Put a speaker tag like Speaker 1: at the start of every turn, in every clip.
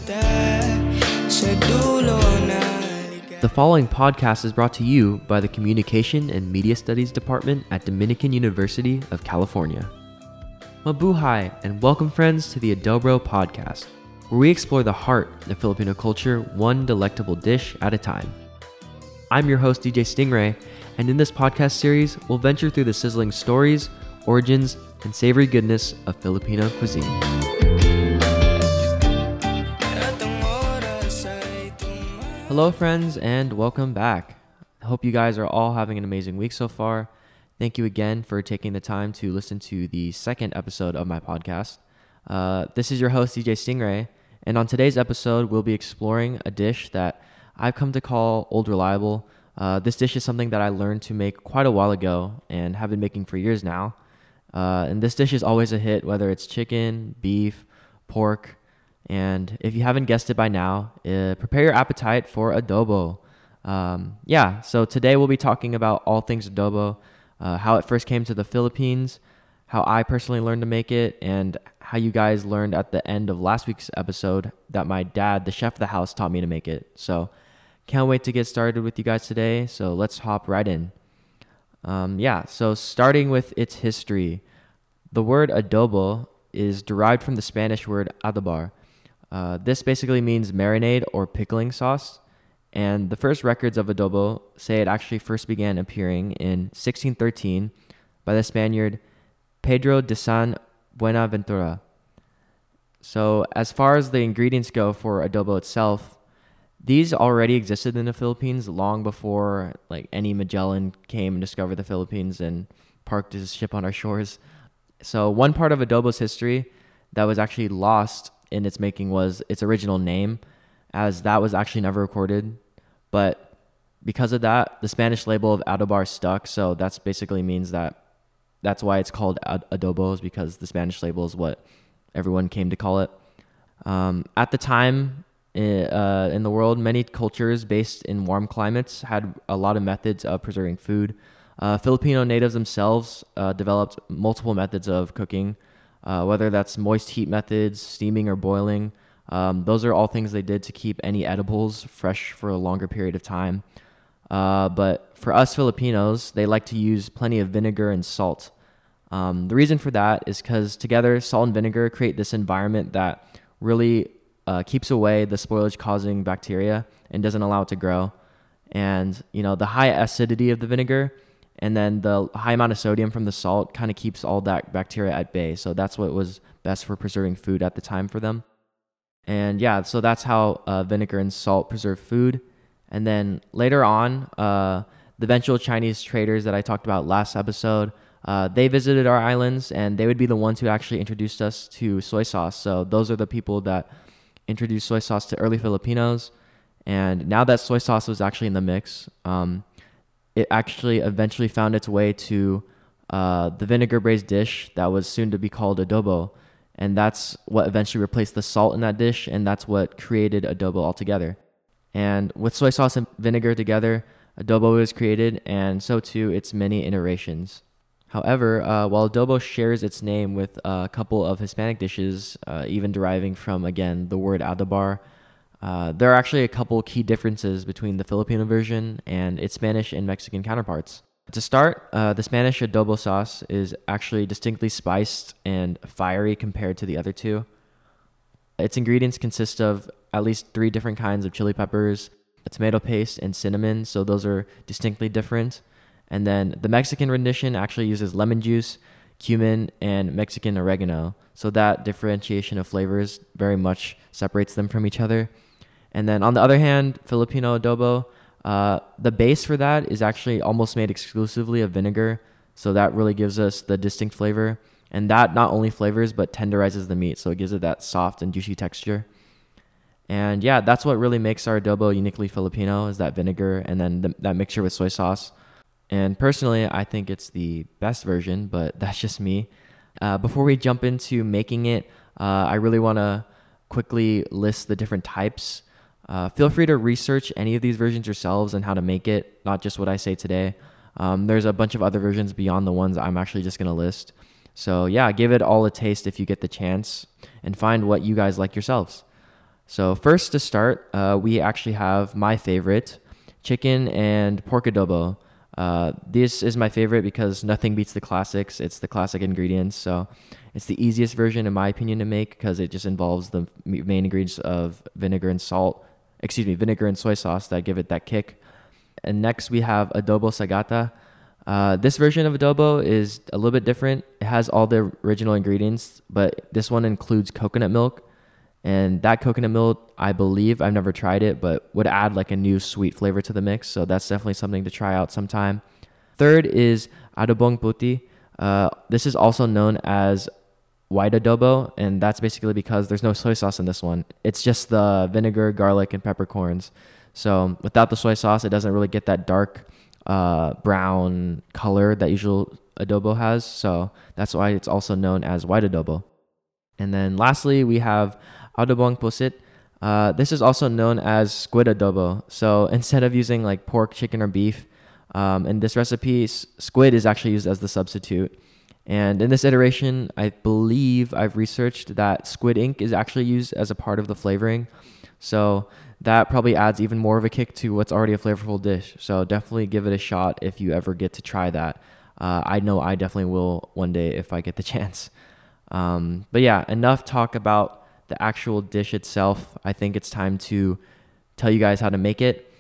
Speaker 1: The following podcast is brought to you by the Communication and Media Studies Department at Dominican University of California. Mabuhay and welcome friends to the Adobo Podcast, where we explore the heart of Filipino culture one delectable dish at a time. I'm your host DJ Stingray, and in this podcast series, we'll venture through the sizzling stories, origins, and savory goodness of Filipino cuisine. Hello friends and welcome back. I hope you guys are all having an amazing week so far. Thank you again for taking the time to listen to the second episode of my podcast. This is your host DJ Stingray, and on today's episode we'll be exploring a dish that I've come to call Old Reliable. This dish is something that I learned to make quite a while ago and have been making for years now. And this dish is always a hit, whether it's chicken, beef, pork. And if you haven't guessed it by now, prepare your appetite for adobo. So today we'll be talking about all things adobo, how it first came to the Philippines, how I personally learned to make it, and how you guys learned at the end of last week's episode that my dad, the chef of the house, taught me to make it. So can't wait to get started with you guys today. So let's hop right in. So starting with its history, the word adobo is derived from the Spanish word adobar. This basically means marinade or pickling sauce, and the first records of adobo say it actually first began appearing in 1613 by the Spaniard Pedro de San Buenaventura. So as far as the ingredients go for adobo itself, these already existed in the Philippines long before any Magellan came and discovered the Philippines and parked his ship on our shores. So one part of adobo's history that was actually lost in its making was its original name, as that was actually never recorded. But because of that, the Spanish label of adobar stuck. So that's basically means that's why it's called adobo, is because the Spanish label is what everyone came to call it. At the time in the world, many cultures based in warm climates had a lot of methods of preserving food. Filipino natives themselves developed multiple methods of cooking, whether that's moist heat methods, steaming or boiling. Those are all things they did to keep any edibles fresh for a longer period of time. But for us Filipinos, they like to use plenty of vinegar and salt. The reason for that is because together salt and vinegar create this environment that really keeps away the spoilage causing bacteria and doesn't allow it to grow. And the high acidity of the vinegar and then the high amount of sodium from the salt kind of keeps all that bacteria at bay. So that's what was best for preserving food at the time for them. And so that's how vinegar and salt preserve food. And then later on, the eventual Chinese traders that I talked about last episode, they visited our islands, and they would be the ones who actually introduced us to soy sauce. So those are the people that introduced soy sauce to early Filipinos. And now that soy sauce was actually in the mix, it actually eventually found its way to the vinegar-braised dish that was soon to be called adobo. And that's what eventually replaced the salt in that dish, and that's what created adobo altogether. And with soy sauce and vinegar together, adobo was created, and so too its many iterations. However, while adobo shares its name with a couple of Hispanic dishes, even deriving from, again, the word adobar, there are actually a couple key differences between the Filipino version and its Spanish and Mexican counterparts. To start, the Spanish adobo sauce is actually distinctly spiced and fiery compared to the other two. Its ingredients consist of at least 3 different kinds of chili peppers, a tomato paste, and cinnamon, so those are distinctly different. And then the Mexican rendition actually uses lemon juice, cumin, and Mexican oregano, so that differentiation of flavors very much separates them from each other. And then on the other hand, Filipino adobo, the base for that is actually almost made exclusively of vinegar, so that really gives us the distinct flavor. And that not only flavors, but tenderizes the meat, so it gives it that soft and juicy texture. And that's what really makes our adobo uniquely Filipino, is that vinegar and then that mixture with soy sauce. And personally, I think it's the best version, but that's just me. Before we jump into making it, I really want to quickly list the different types. Feel free to research any of these versions yourselves and how to make it, not just what I say today. There's a bunch of other versions beyond the ones I'm actually just going to list. So give it all a taste if you get the chance and find what you guys like yourselves. So first to start, we actually have my favorite, chicken and pork adobo. This is my favorite because nothing beats the classics. It's the classic ingredients. So it's the easiest version, in my opinion, to make because it just involves the main ingredients of vinegar and soy sauce that give it that kick. And next we have adobo sagata. This version of adobo is a little bit different. It has all the original ingredients, but this one includes coconut milk. And that coconut milk, I believe, I've never tried it, but would add like a new sweet flavor to the mix. So that's definitely something to try out sometime. Third is adobong puti. This is also known as white adobo, and that's basically because there's no soy sauce in this one. It's just the vinegar, garlic, and peppercorns. So without the soy sauce, it doesn't really get that dark brown color that usual adobo has. So that's why it's also known as white adobo. And then lastly, we have adobong pusit. This is also known as squid adobo. So instead of using like pork, chicken, or beef, in this recipe, squid is actually used as the substitute. And in this iteration, I believe I've researched that squid ink is actually used as a part of the flavoring. So that probably adds even more of a kick to what's already a flavorful dish. So definitely give it a shot if you ever get to try that. I know I definitely will one day if I get the chance. But yeah, enough talk about the actual dish itself. I think it's time to tell you guys how to make it.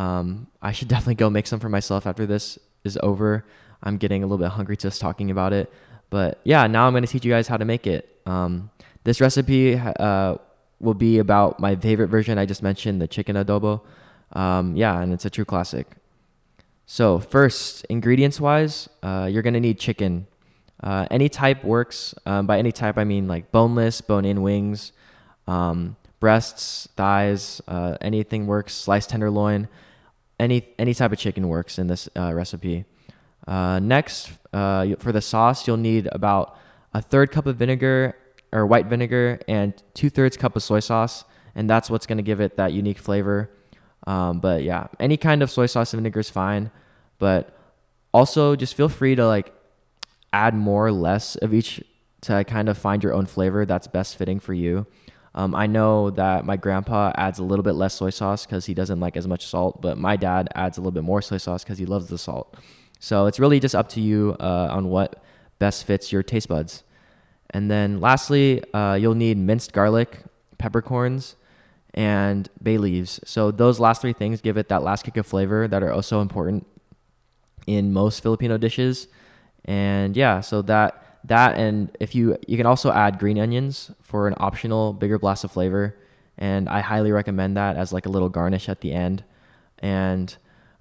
Speaker 1: I should definitely go make some for myself after this is over. I'm getting a little bit hungry just talking about it. But yeah, now I'm going to teach you guys how to make it. This recipe will be about my favorite version. I just mentioned the chicken adobo. Yeah, and it's a true classic. So first, ingredients-wise, you're going to need chicken. Any type works. By any type, I mean like boneless, bone-in wings, breasts, thighs, anything works. Sliced tenderloin, any type of chicken works in this recipe. Next, for the sauce, you'll need about a third cup of vinegar or white vinegar and 2/3 cup of soy sauce, and that's what's going to give it that unique flavor. But yeah, any kind of soy sauce and vinegar is fine, but also just feel free to like add more or less of each to kind of find your own flavor that's best fitting for you. I know that my grandpa adds a little bit less soy sauce because he doesn't like as much salt, but my dad adds a little bit more soy sauce because he loves the salt. So it's really just up to you on what best fits your taste buds. And then lastly, you'll need minced garlic, peppercorns, and bay leaves. So those last three things give it that last kick of flavor that are also important in most Filipino dishes. And yeah, so that and if you can also add green onions for an optional bigger blast of flavor, and I highly recommend that as like a little garnish at the end. And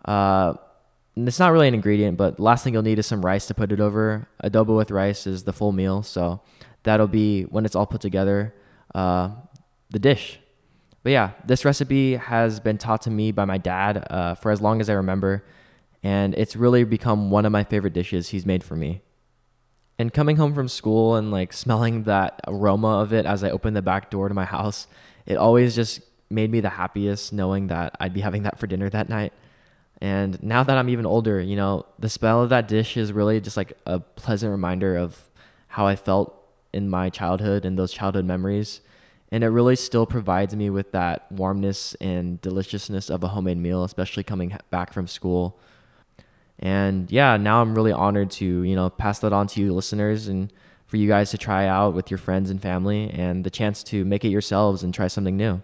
Speaker 1: it's not really an ingredient, but the last thing you'll need is some rice to put it over. Adobo with rice is the full meal, so that'll be when it's all put together, the dish. But yeah, this recipe has been taught to me by my dad for as long as I remember, and it's really become one of my favorite dishes he's made for me. And coming home from school and like smelling that aroma of it as I opened the back door to my house, it always just made me the happiest knowing that I'd be having that for dinner that night. And now that I'm even older, you know, the smell of that dish is really just like a pleasant reminder of how I felt in my childhood and those childhood memories. And it really still provides me with that warmness and deliciousness of a homemade meal, especially coming back from school. And yeah, now I'm really honored to, you know, pass that on to you listeners and for you guys to try out with your friends and family and the chance to make it yourselves and try something new.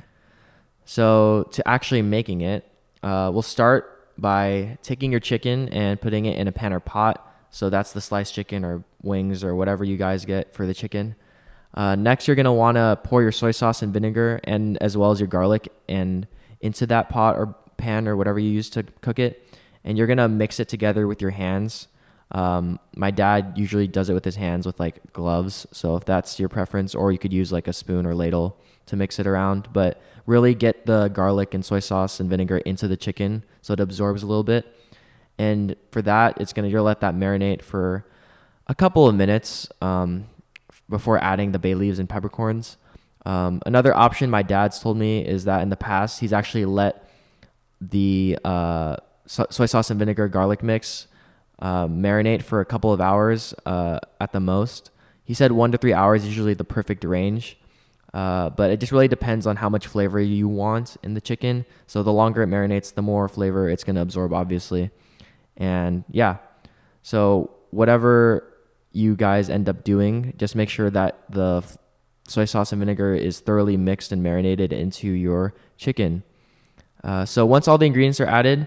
Speaker 1: So to actually making it, we'll start by taking your chicken and putting it in a pan or pot. So that's the sliced chicken or wings or whatever you guys get for the chicken. Next, you're going to want to pour your soy sauce and vinegar and as well as your garlic and into that pot or pan or whatever you use to cook it. And you're going to mix it together with your hands. My dad usually does it with his hands with like gloves. So if that's your preference, or you could use like a spoon or ladle to mix it around, but really get the garlic and soy sauce and vinegar into the chicken so it absorbs a little bit. And for that, you'll let that marinate for a couple of minutes before adding the bay leaves and peppercorns. Another option my dad's told me is that in the past, he's actually let the soy sauce and vinegar garlic mix marinate for a couple of hours at the most. He said 1 to 3 hours is usually the perfect range. But it just really depends on how much flavor you want in the chicken. So the longer it marinates, the more flavor it's going to absorb, obviously. And yeah, so whatever you guys end up doing, just make sure that the soy sauce and vinegar is thoroughly mixed and marinated into your chicken. So once all the ingredients are added,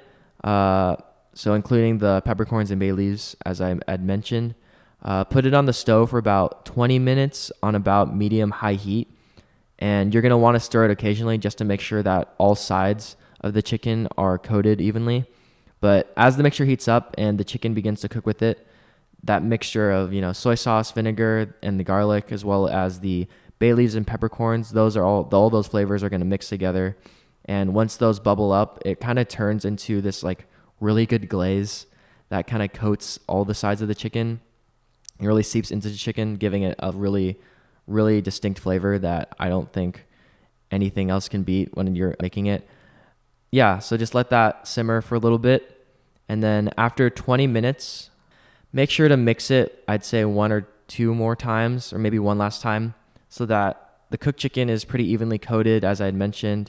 Speaker 1: so including the peppercorns and bay leaves, as I had mentioned, put it on the stove for about 20 minutes on about medium-high heat. And you're going to want to stir it occasionally just to make sure that all sides of the chicken are coated evenly. But as the mixture heats up and the chicken begins to cook with it, that mixture of, soy sauce, vinegar, and the garlic, as well as the bay leaves and peppercorns, those are all those flavors are going to mix together. And once those bubble up, it kind of turns into this like really good glaze that kind of coats all the sides of the chicken. It really seeps into the chicken, giving it a really, really distinct flavor that I don't think anything else can beat when you're making it. Yeah, so just let that simmer for a little bit. And then after 20 minutes, make sure to mix it, I'd say 1 or 2 more times, or maybe one last time, so that the cooked chicken is pretty evenly coated, as I had mentioned.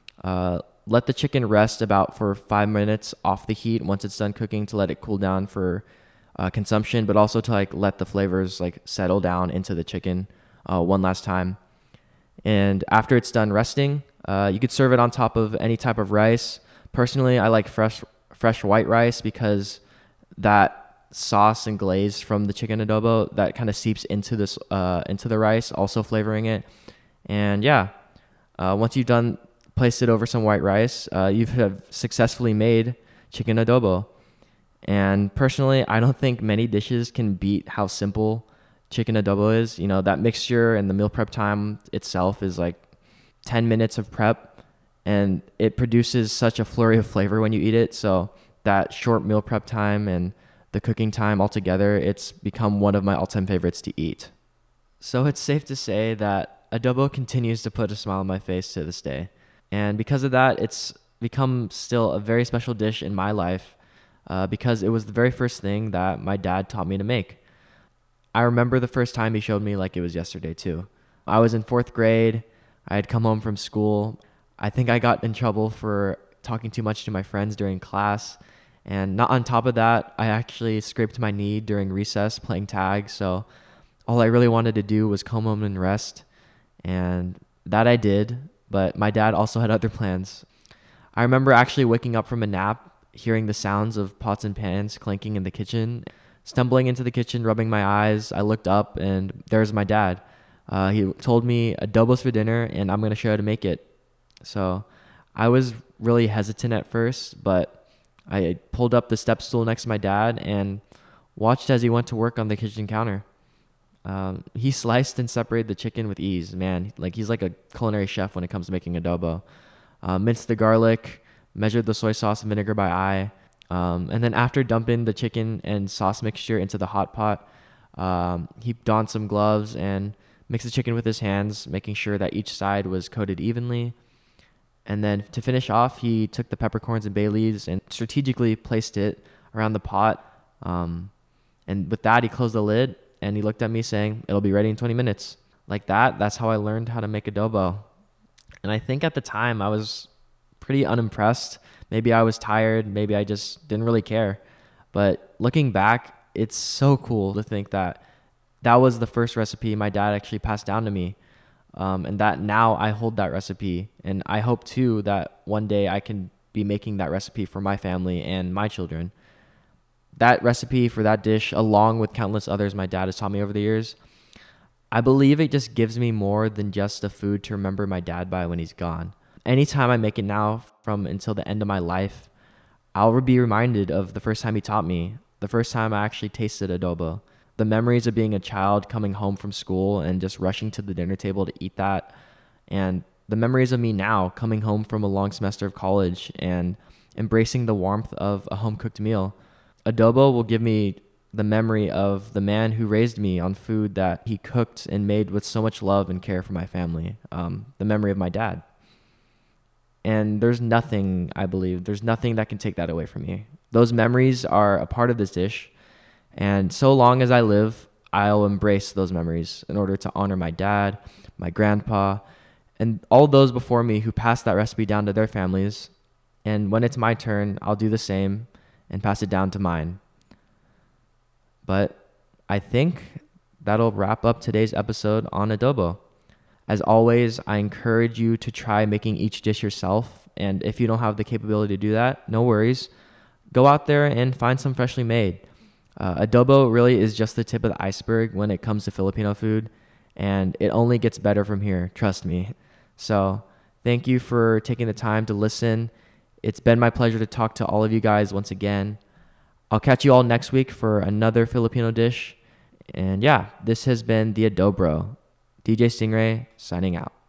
Speaker 1: Let the chicken rest about for 5 minutes off the heat once it's done cooking to let it cool down for consumption, but also to like let the flavors like settle down into the chicken one last time. And after it's done resting, you could serve it on top of any type of rice. Personally, I like fresh white rice because that sauce and glaze from the chicken adobo that kind of seeps into this into the rice, also flavoring it. And yeah, once you've placed it over some white rice, you have successfully made chicken adobo. And personally, I don't think many dishes can beat how simple chicken adobo is. That mixture and the meal prep time itself is like 10 minutes of prep, and it produces such a flurry of flavor when you eat it. So that short meal prep time and the cooking time altogether, it's become one of my all-time favorites to eat. So it's safe to say that adobo continues to put a smile on my face to this day. And because of that, it's become still a very special dish in my life because it was the very first thing that my dad taught me to make. I remember the first time he showed me like it was yesterday too. I was in 4th grade. I had come home from school. I think I got in trouble for talking too much to my friends during class. And not on top of that, I actually scraped my knee during recess playing tag. So all I really wanted to do was come home and rest. And that I did. But my dad also had other plans. I remember actually waking up from a nap, hearing the sounds of pots and pans clanking in the kitchen. Stumbling into the kitchen, rubbing my eyes, I looked up and there's my dad. He told me adobo's for dinner and I'm going to show you how to make it. So I was really hesitant at first, but I pulled up the step stool next to my dad and watched as he went to work on the kitchen counter. He sliced and separated the chicken with ease. Man, like he's like a culinary chef when it comes to making adobo. Minced the garlic, measured the soy sauce and vinegar by eye. And then after dumping the chicken and sauce mixture into the hot pot, he donned some gloves and mixed the chicken with his hands, making sure that each side was coated evenly. And then to finish off, he took the peppercorns and bay leaves and strategically placed it around the pot. And with that, he closed the lid and he looked at me saying, "It'll be ready in 20 minutes. Like that, that's how I learned how to make adobo. And I think at the time I was pretty unimpressed. Maybe I was tired. Maybe I just didn't really care. But looking back, it's so cool to think that that was the first recipe my dad actually passed down to me. And that now I hold that recipe. And I hope too that one day I can be making that recipe for my family and my children. That recipe for that dish, along with countless others my dad has taught me over the years, I believe it just gives me more than just a food to remember my dad by when he's gone. Anytime I make it now from until the end of my life, I'll be reminded of the first time he taught me, the first time I actually tasted adobo, the memories of being a child coming home from school and just rushing to the dinner table to eat that, and the memories of me now coming home from a long semester of college and embracing the warmth of a home-cooked meal. Adobo will give me the memory of the man who raised me on food that he cooked and made with so much love and care for my family, the memory of my dad. And there's nothing that can take that away from me. Those memories are a part of this dish. And so long as I live, I'll embrace those memories in order to honor my dad, my grandpa, and all those before me who passed that recipe down to their families. And when it's my turn, I'll do the same and pass it down to mine. But I think that'll wrap up today's episode on adobo. As always, I encourage you to try making each dish yourself. And if you don't have the capability to do that, no worries. Go out there and find some freshly made. Adobo really is just the tip of the iceberg when it comes to Filipino food, and it only gets better from here, trust me. So thank you for taking the time to listen. It's been my pleasure to talk to all of you guys once again. I'll catch you all next week for another Filipino dish. And yeah, this has been the Adobro. DJ Stingray signing out.